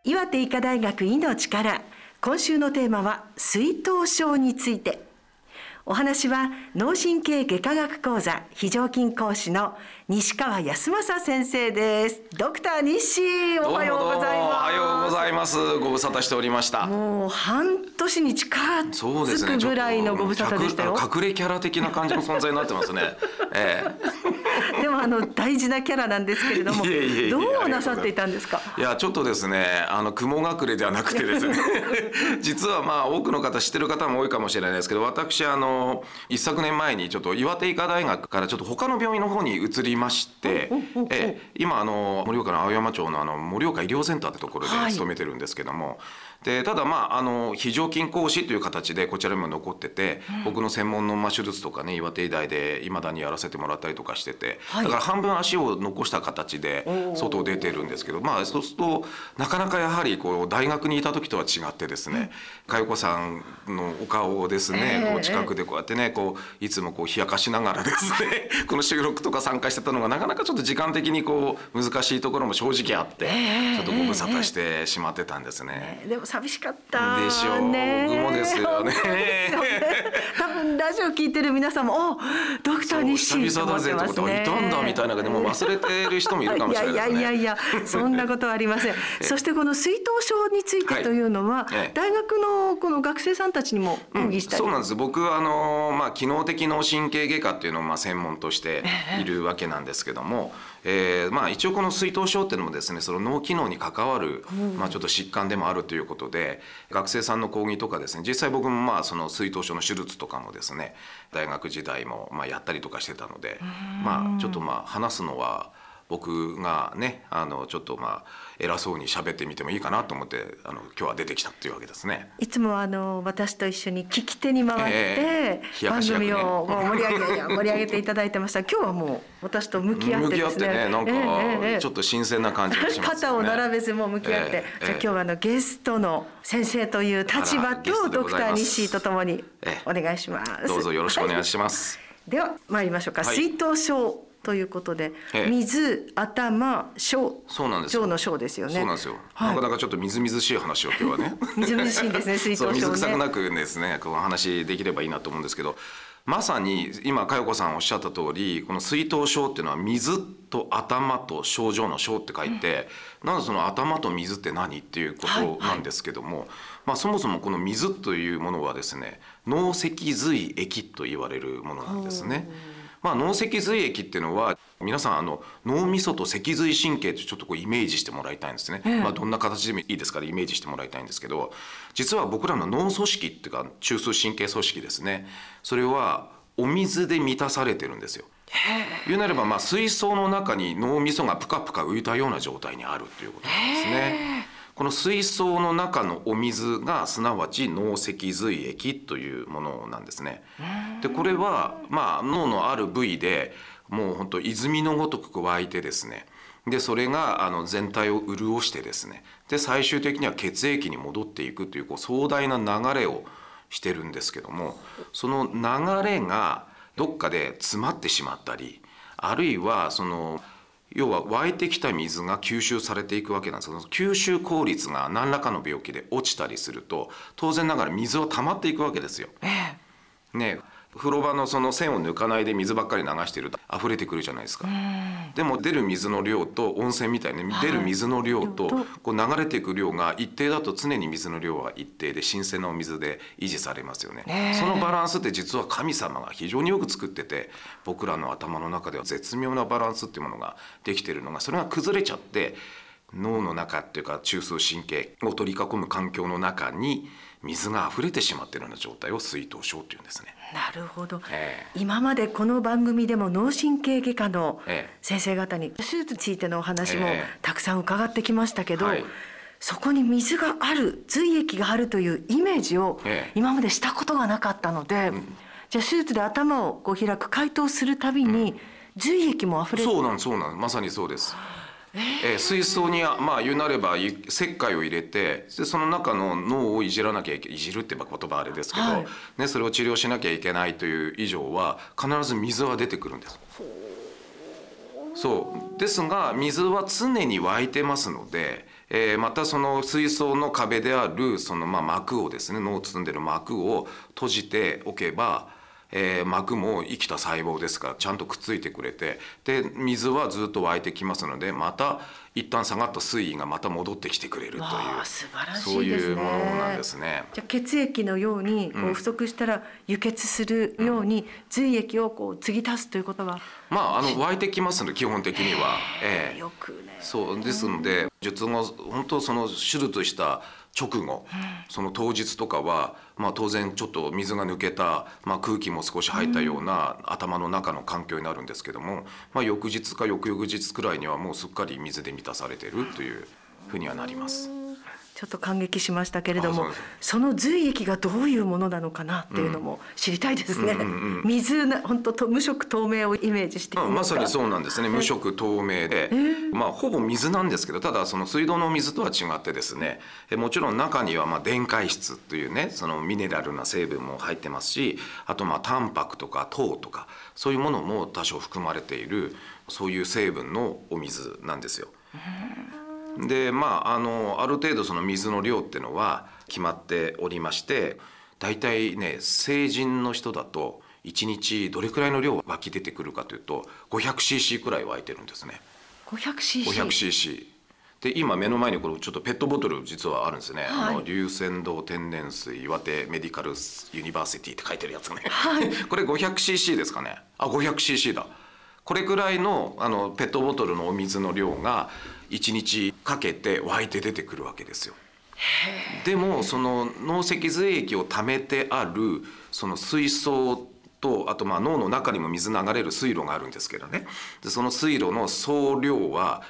岩手医科大学医の力、今週のテーマは水頭症について。お話は脳神経外科学講座非常勤講師の西川康正先生です。ドクター西、おはようございます。 おはようございます。ご無沙汰しておりました。 もう半年に近づくぐらいのご無沙汰でしたよ。 隠れキャラ的な感じの存在になってますね。 でも大事なキャラなんですけれども、どうなさっていたんですか。 いやちょっとですね、雲隠れではなくてですね実は多くの方知ってる方も多いかもしれないですけど、私一昨年前にちょっと岩手医科大学からちょっと他の病院の方に移りまして、今盛岡の青山町の盛岡医療センターってところで勤めてるんですけども、でただ非常勤講師という形でこちらにも残ってて、僕の専門の手術とかね、岩手医大でいまだにやらせてもらったりとかしてて、だから半分足を残した形で外出てるんですけど、そうするとなかなかやはり大学にいた時とは違ってですね、佳代子さんのお顔をですね、近くでこうやってね、いつも冷やかしながらですねこの収録とか参加してたのがなかなかちょっと時間的に難しいところも正直あって、ちょっとご無沙汰してしまってたんですね。 でも寂しかったでしょう。僕もですよね。 多分ラジオ聞いてる皆さんもドクター西久々だぜってことはいたんだみたいな、でも忘れてる人もいるかもしれないですね。 いやそんなことはありませんそしてこの水頭症についてというのは、大学のこの学生さんたちにも講義したり、 そうなんです。僕は機能的脳神経外科っていうのを専門としているわけなんですけども、一応この水頭症っていうのもですね、その脳機能に関わるちょっと疾患でもあるということで、学生さんの講義とかですね、実際僕もその水頭症の手術とかもですね、大学時代もやったりとかしてたので、ちょっと話すのは僕がね、ちょっと偉そうに喋ってみてもいいかなと思って今日は出てきたっていうわけですね。 いつも私と一緒に聞き手に回って番組を盛り上げていただいてました。今日はもう私と向き合ってですね、 なんかちょっと新鮮な感じがしますね。 肩を並べずも向き合って、じゃあ今日はゲストの先生という立場とドクター西とともにお願いします。 どうぞよろしくお願いします。 では参りましょうか。水頭症ということで、水、頭、小、腸の小ですよね。 そうなんですよ。なかなかちょっとみずみずしい話を今日はね。 みずみずしいんですね、水頭症ね。 水臭くなくですね、この話できればいいなと思うんですけど、まさに今佳代子さんおっしゃった通り、この水頭症っていうのは水と頭と症状の症って書いて、なんでその頭と水って何っていうことなんですけども、そもそもこの水というものはですね、脳脊髄液と言われるものなんですね。脳脊髄液っていうのは皆さん脳みそと脊髄神経ってちょっとイメージしてもらいたいんですね。どんな形でもいいですからイメージしてもらいたいんですけど、実は僕らの脳組織っていうか中枢神経組織ですね、それはお水で満たされてるんですよ。言うなれば水槽の中に脳みそがプカプカ浮いたような状態にあるということなんですね。この水槽の中のお水がすなわち脳脊髄液というものなんですね。でこれは脳のある部位でもう本当泉のごとく湧いてですね、でそれが全体を潤してですね、で最終的には血液に戻っていくという壮大な流れをしてるんですけども、その流れがどっかで詰まってしまったり、あるいは要は湧いてきた水が吸収されていくわけなんですけど、吸収効率が何らかの病気で落ちたりすると、当然ながら水は溜まっていくわけですよ。風呂場のその線を抜かないで水ばっかり流してると溢れてくるじゃないですか。でも出る水の量と温泉みたいに出る水の量と流れていく量が一定だと、常に水の量は一定で新鮮なお水で維持されますよね。そのバランスって実は神様が非常によく作ってて、僕らの頭の中では絶妙なバランスっていうものができてるのが、それが崩れちゃって脳の中っていうか中枢神経を取り囲む環境の中に水が溢れてしまっているような状態を水頭症っていうんですね。 なるほど、今までこの番組でも脳神経外科の先生方に手術についてのお話もたくさん伺ってきましたけど、そこに水がある、髄液があるというイメージを今までしたことがなかったので、じゃあ手術で頭を開く開頭するたびに髄液も溢れる。 そうなんまさにそうです。水槽に言うなれば石灰を入れて、でその中の脳をいじらなきゃいじるって言葉あれですけど、それを治療しなきゃいけないという以上は必ず水は出てくるんです。 そうですが水は常に沸いてますので、またその水槽の壁であるその膜をですね、脳を包んでる膜を閉じておけば、膜も生きた細胞ですからちゃんとくっついてくれて、で水はずっと湧いてきますので、また一旦下がった水位がまた戻ってきてくれるという、 素晴らしいですね。 そういうものなんですね。 じゃあ血液のようにこう不足したら輸血するように髄液をこう継ぎ足すということは、 湧いてきますので基本的には、 よくね。 そうですので、術後本当その手術した直後、その当日とかは、当然ちょっと水が抜けた、空気も少し入ったような頭の中の環境になるんですけども、翌日か翌々日くらいにはもうすっかり水で満たされてるというふうにはなります。 ちょっと感激しましたけれども、その髄液がどういうものなのかなっていうのも知りたいですね。水本当無色透明をイメージしていまさにそうなんですね。無色透明で、ほぼ水なんですけど、ただその水道の水とは違ってですね、もちろん中には電解質というね、そのミネラルな成分も入ってますし、あとタンパクとか糖とかそういうものも多少含まれている、そういう成分のお水なんですよ。である程度その水の量っていうのは決まっておりまして、だいたいね成人の人だと1日どれくらいの量湧き出てくるかというと 500cc くらい湧いてるんですね。 500cc で、今目の前にこれちょっとペットボトル実はあるんですね。龍泉洞天然水岩手メディカルユニバーシティって書いてるやつがね、これ 500cc ですかね。500cc だ。これくらいのペットボトルのお水の量が1日かけて湧いて出てくるわけですよ。でもその脳脊髄液を溜めてあるその水槽と、あと脳の中にも水流れる水路があるんですけどね、でその水路の総量は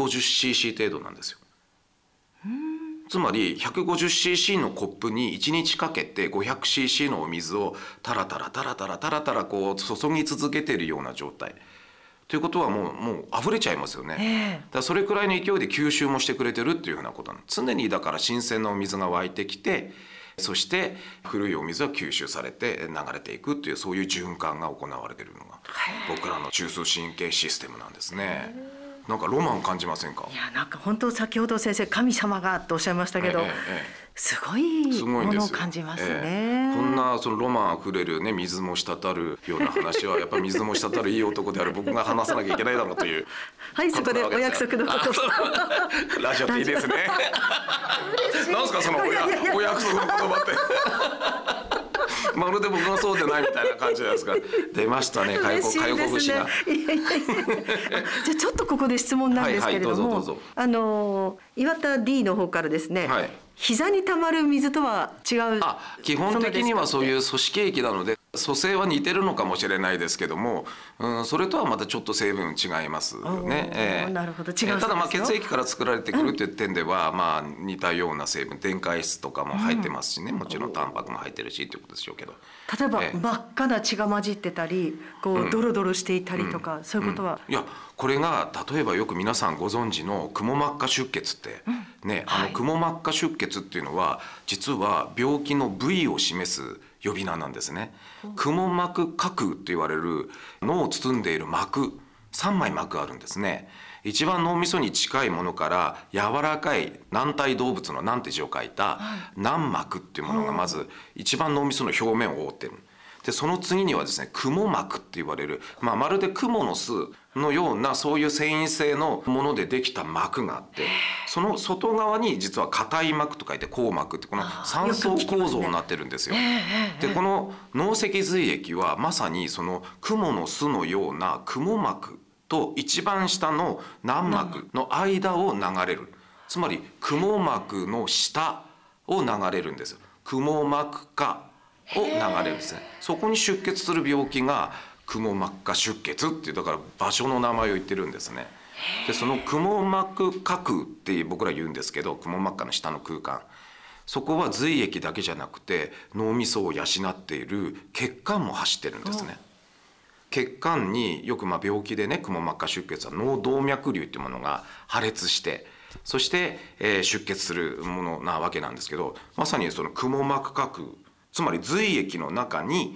150cc 程度なんですよ。つまり 150cc のコップに1日かけて 500cc のお水をタラタラタラタラタラタラこう注ぎ続けているような状態ということはもう溢れちゃいますよね。だからそれくらいの勢いで吸収もしてくれてるっていうふうなことなの。常にだから新鮮なお水が湧いてきて、そして古いお水は吸収されて流れていくっていう、そういう循環が行われているのが僕らの中枢神経システムなんですね。なんかロマン感じませんか？ いや、なんか本当先ほど先生神様がとおっしゃいましたけど、すごいものを感じますね。 こんなそのロマンあふれるね、水も滴るような話はやっぱり水も滴るいい男である僕が話さなきゃいけないだろうというはい、そこでお約束のことラジオっていいですね。なんですかそのお約束の言葉ってまるで僕がそうじゃないみたいな感じですが、出ましたね、かよこ節が。 じゃあちょっとここで質問なんですけれども、岩田 D の方からですね、膝にたまる水とは違う。 基本的にはそういう組織液なので組成は似てるのかもしれないですけども、それとはまたちょっと成分違いますよね。 なるほど、違う。 ただ血液から作られてくるっていう点では、似たような成分、電解質とかも入ってますしね、もちろんタンパクも入ってるしっていうことでしょうけど、 例えば真っ赤な血が混じってたりこうドロドロしていたりとか、そういうことは、 いやこれが例えばよく皆さんご存知のくも膜下出血ってね、くも膜下出血っていうのは実は病気の部位を示す呼び名なんですね。くも膜核と言われる脳を包んでいる膜、3枚膜あるんですね。一番脳みそに近いものから柔らかい軟体動物の軟って字を書いた軟膜っていうものがまず一番脳みその表面を覆ってる。でその次にはですね、くも膜って言われる、まるでクモの巣のようなそういう繊維性のものでできた膜があって、その外側に実は硬い膜と書いて硬膜ってこの3層構造になってるんですよ。でこの脳脊髄液はまさにそのクモの巣のようなくも膜と一番下の軟膜の間を流れる、つまりくも膜の下を流れるんです。くも膜下を流れるんですね。そこに出血する病気がくも膜下出血っていう、だから場所の名前を言ってるんですね。でそのくも膜核って僕ら言うんですけど、くも膜下の下の空間、そこは髄液だけじゃなくて脳みそを養っている血管も走ってるんですね。血管によく病気でね、くも膜下出血は脳動脈瘤っていうものが破裂して、そして、出血するものなわけなんですけど、まさにそのくも膜核、つまり髄液の中に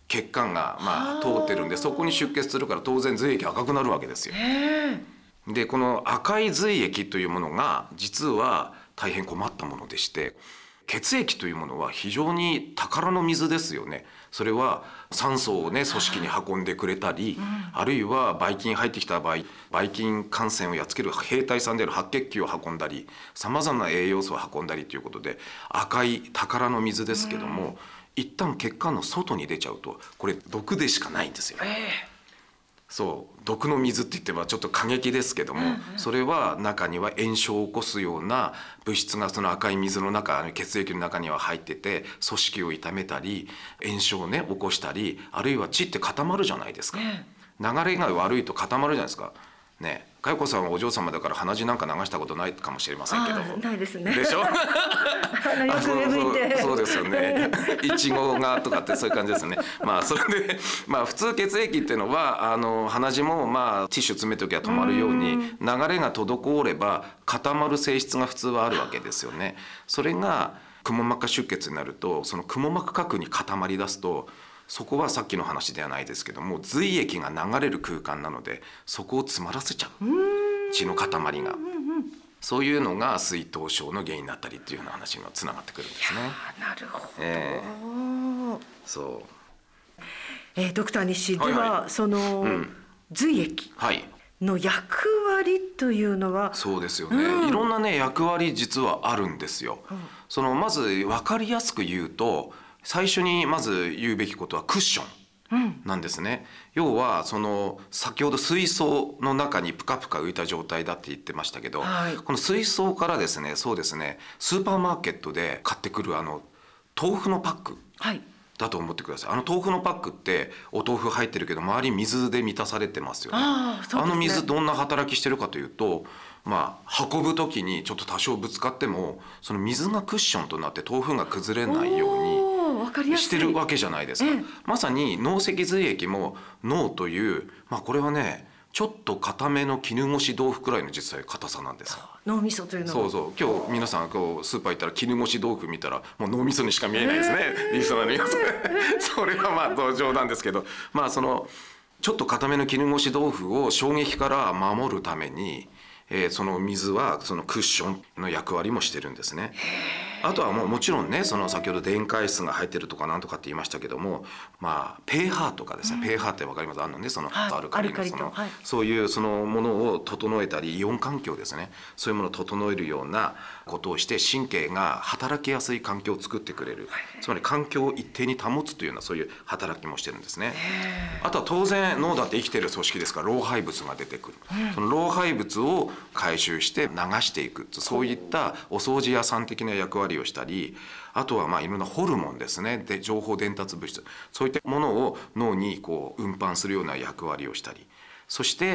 血管が通ってるんで、そこに出血するから当然髄液赤くなるわけですよ。でこの赤い髄液というものが実は大変困ったものでして、血液というものは非常に宝の水ですよね。それは酸素をね組織に運んでくれたり、あるいはばい菌入ってきた場合ばい菌感染をやっつける兵隊さんである白血球を運んだり、さまざまな栄養素を運んだりということで赤い宝の水ですけども、一旦血管の外に出ちゃうとこれ毒でしかないんですよ。そう毒の水って言ってはちょっと過激ですけども、それは中には炎症を起こすような物質がその赤い水の中、血液の中には入ってて組織を傷めたり炎症をね起こしたり、あるいは血って固まるじゃないですか。流れが悪いと固まるじゃないですか。ね、佳代子さんはお嬢様だから鼻血なんか流したことないかもしれませんけども。 ないですね。 でしょ。そうですよね。いちごがとかってそういう感じですね。それで普通血液っていうのは鼻血もティッシュ詰めときは止まるように流れが滞れば固まる性質が普通はあるわけですよね。それがくも膜下出血になると、そのくも膜核に固まり出すと、そこはさっきの話ではないですけども髄液が流れる空間なのでそこを詰まらせちゃう、血の塊が。そういうのが水頭症の原因になったりっていうような話につながってくるんですね。 なるほど。 そう。 ドクター西ではその髄液の役割というのは、 そうですよね。いろんなね役割実はあるんですよ。そのまず分かりやすく言うと、最初にまず言うべきことはクッションなんですね。要はその先ほど水槽の中にプカプカ浮いた状態だって言ってましたけど、この水槽からですね、そうですね、スーパーマーケットで買ってくる豆腐のパックだと思ってください。豆腐のパックってお豆腐入ってるけど周り水で満たされてますよね。水どんな働きしてるかというと、運ぶ時にちょっと多少ぶつかってもその水がクッションとなって豆腐が崩れないようにしてるわけじゃないですか。まさに脳脊髄液も脳という、これはねちょっと固めの絹ごし豆腐くらいの実際硬さなんです。 脳みそというのはそう今日皆さん今日スーパー行ったら絹ごし豆腐見たらもう脳みそにしか見えないですね、リスナーの皆さん。それは冗談ですけど、そのちょっと固めの絹ごし豆腐を衝撃から守るためにその水はそのクッションの役割もしてるんですね。あとはもちろんね、その先ほど電解質が入ってるとかなんとかって言いましたけども、pH とかですね、pH って分かります？そのアルカリのそういうそのものを整えたり、イオン環境ですね、そういうものを整えるようなことをして神経が働きやすい環境を作ってくれる、つまり環境を一定に保つというようなそういう働きもしてるんですね。あとは当然脳だって生きてる組織ですから老廃物が出てくる、その老廃物を回収して流していく、そういったお掃除屋さん的な役割をしたり、あとはいろんなホルモンですね、で情報伝達物質、そういったものを脳に運搬するような役割をしたり、そして、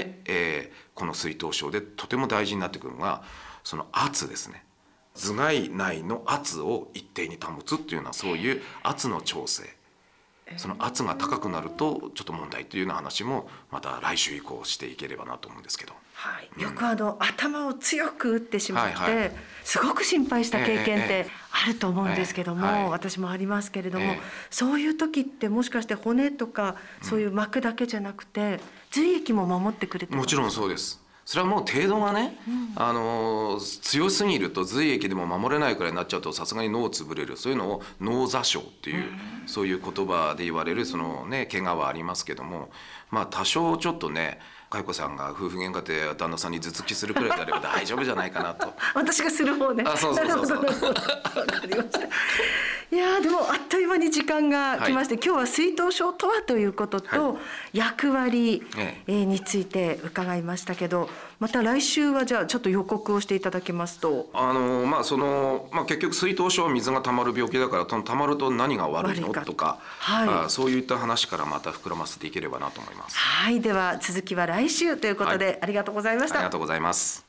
この水頭症でとても大事になってくるのがその圧ですね。頭蓋内の圧を一定に保つっていうようなそういう圧の調整、その圧が高くなるとちょっと問題というような話もまた来週以降していければなと思うんですけど。 よく頭を強く打ってしまって、すごく心配した経験ってあると思うんですけども、私もありますけれども、そういう時ってもしかして骨とかそういう膜だけじゃなくて髄液も守ってくれてます？ もちろんそうです。それはもう程度がね、強すぎると髄液でも守れないくらいになっちゃうとさすがに脳潰れる、そういうのを脳挫傷っていう、そういう言葉で言われるそのね怪我はありますけども、多少ちょっとね佳代子さんが夫婦喧嘩で旦那さんに頭突きするくらいであれば大丈夫じゃないかなと。 私がする方ね。 そうわかりました。いやでもあっという間に時間が来まして、今日は水頭症とはということと、役割について伺いましたけど、また来週はじゃあちょっと予告をしていただけますと、 結局水頭症は水がたまる病気だから、たまると何が悪いのとか、そういった話からまた膨らませていければなと思います。 では続きは来週ということで、ありがとうございました。 ありがとうございます。